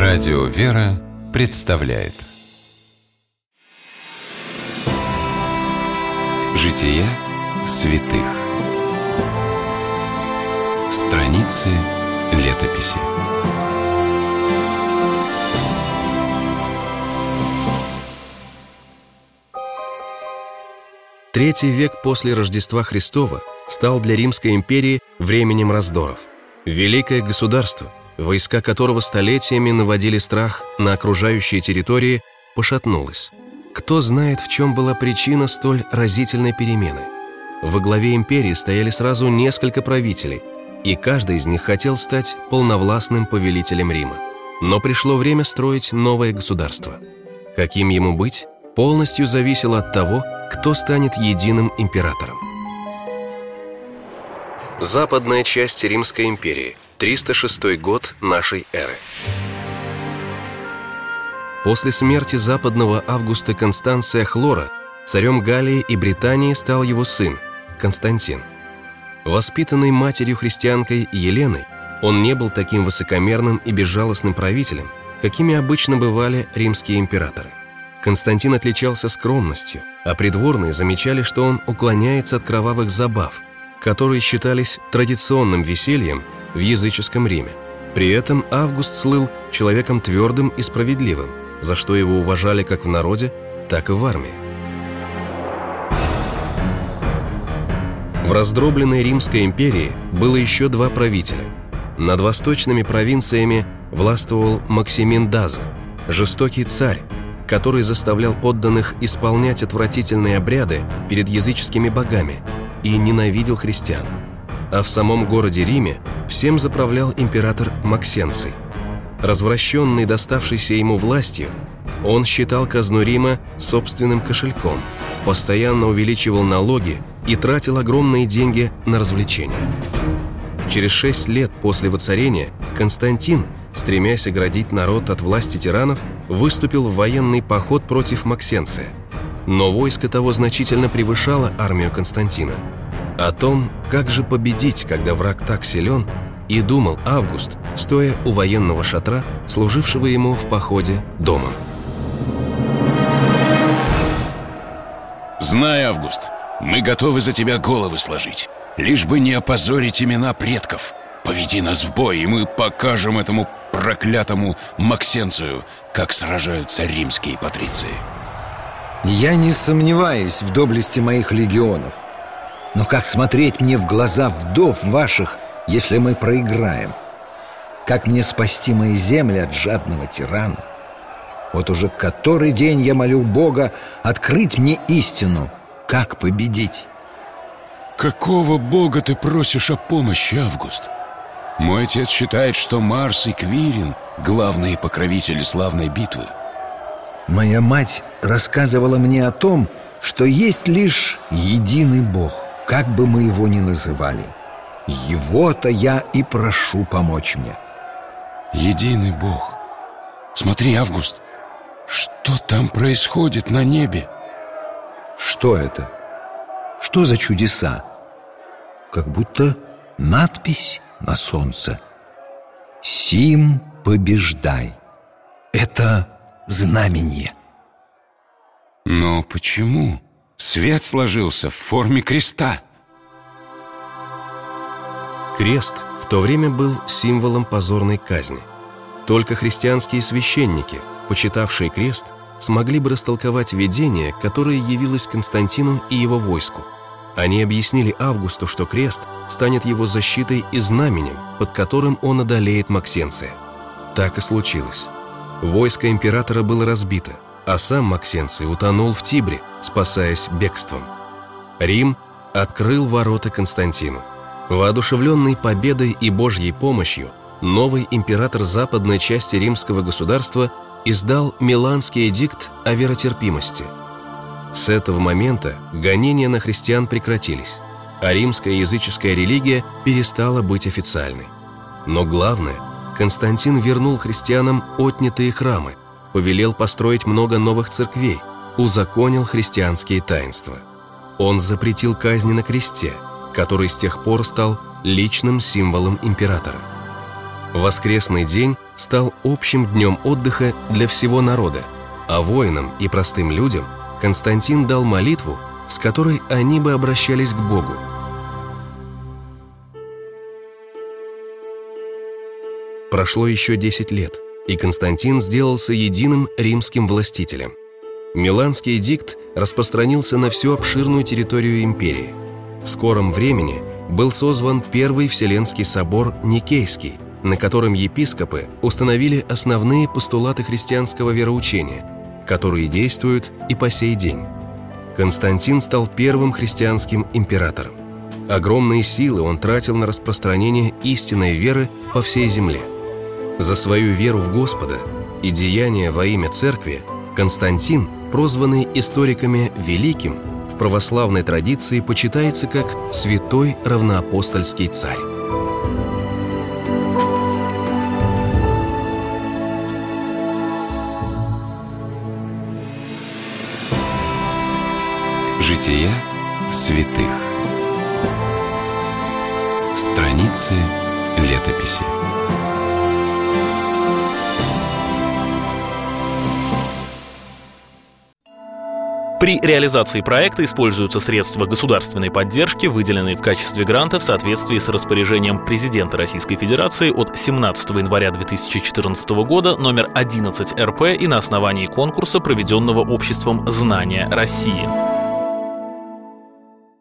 Радио «Вера» представляет Жития святых. Страницы летописи. III век после Рождества Христова стал для Римской империи временем раздоров. Великое государство, войска которого столетиями наводили страх на окружающие территории, пошатнулось. Кто знает, в чем была причина столь разительной перемены? Во главе империи стояли сразу несколько правителей, и каждый из них хотел стать полновластным повелителем Рима. Но пришло время строить новое государство. Каким ему быть, полностью зависело от того, кто станет единым императором. Западная часть Римской империи, 306 год нашей эры. После смерти западного Августа Констанция Хлора царем Галлии и Британии стал его сын, Константин. Воспитанный матерью-христианкой Еленой, он не был таким высокомерным и безжалостным правителем, какими обычно бывали римские императоры. Константин отличался скромностью, а придворные замечали, что он уклоняется от кровавых забав, которые считались традиционным весельем в языческом Риме. При этом Август слыл человеком твердым и справедливым, за что его уважали как в народе, так и в армии. В раздробленной Римской империи было еще два правителя. Над восточными провинциями властвовал Максимин Даза, жестокий царь, который заставлял подданных исполнять отвратительные обряды перед языческими богами и ненавидел христиан. А в самом городе Риме всем заправлял император Максенций. Развращенный доставшейся ему властью, он считал казну Рима собственным кошельком, постоянно увеличивал налоги и тратил огромные деньги на развлечения. Через 6 лет после воцарения Константин, стремясь оградить народ от власти тиранов, выступил в военный поход против Максенция. Но войско того значительно превышало армию Константина. О том, как же победить, когда враг так силен, и думал Август, стоя у военного шатра, служившего ему в походе домом. «Знай, Август, мы готовы за тебя головы сложить, лишь бы не опозорить имена предков. Поведи нас в бой, и мы покажем этому проклятому Максенцию, как сражаются римские патриции». Я не сомневаюсь в доблести моих легионов. Но как смотреть мне в глаза вдов ваших, если мы проиграем? Как мне спасти мои земли от жадного тирана? Вот уже который день я молю Бога открыть мне истину, как победить. Какого бога ты просишь о помощи, Август? Мой отец считает, что Марс и Квирин — главные покровители славной битвы. Моя мать рассказывала мне о том, что есть лишь единый Бог, как бы мы его ни называли. Его-то я и прошу помочь мне. Единый Бог. Смотри, Август, что там происходит на небе? Что это? Что за чудеса? Как будто надпись на солнце. «Сим побеждай». Это знамение. Но почему свет сложился в форме креста? Крест в то время был символом позорной казни. Только христианские священники, почитавшие крест, смогли бы растолковать видение, которое явилось Константину и его войску. Они объяснили Августу, что крест станет его защитой и знаменем, под которым он одолеет Максенция. Так и случилось. Войско императора было разбито, а сам Максенций утонул в Тибре, спасаясь бегством. Рим открыл ворота Константину. Воодушевленный победой и Божьей помощью, новый император западной части римского государства издал Миланский эдикт о веротерпимости. С этого момента гонения на христиан прекратились, а римская языческая религия перестала быть официальной. Но главное, Константин вернул христианам отнятые храмы, повелел построить много новых церквей, узаконил христианские таинства. Он запретил казни на кресте, который с тех пор стал личным символом императора. Воскресный день стал общим днем отдыха для всего народа, а воинам и простым людям Константин дал молитву, с которой они бы обращались к Богу. Прошло еще 10 лет, и Константин сделался единым римским властителем. Миланский эдикт распространился на всю обширную территорию империи. В скором времени был созван Первый Вселенский собор Никейский, на котором епископы установили основные постулаты христианского вероучения, которые действуют и по сей день. Константин стал первым христианским императором. Огромные силы он тратил на распространение истинной веры по всей земле. За свою веру в Господа и деяния во имя Церкви Константин, прозванный историками Великим, в православной традиции почитается как святой равноапостольский царь. Жития святых. Страницы летописи. При реализации проекта используются средства государственной поддержки, выделенные в качестве гранта в соответствии с распоряжением президента Российской Федерации от 17 января 2014 года номер 11 РП и на основании конкурса, проведенного Обществом знания России.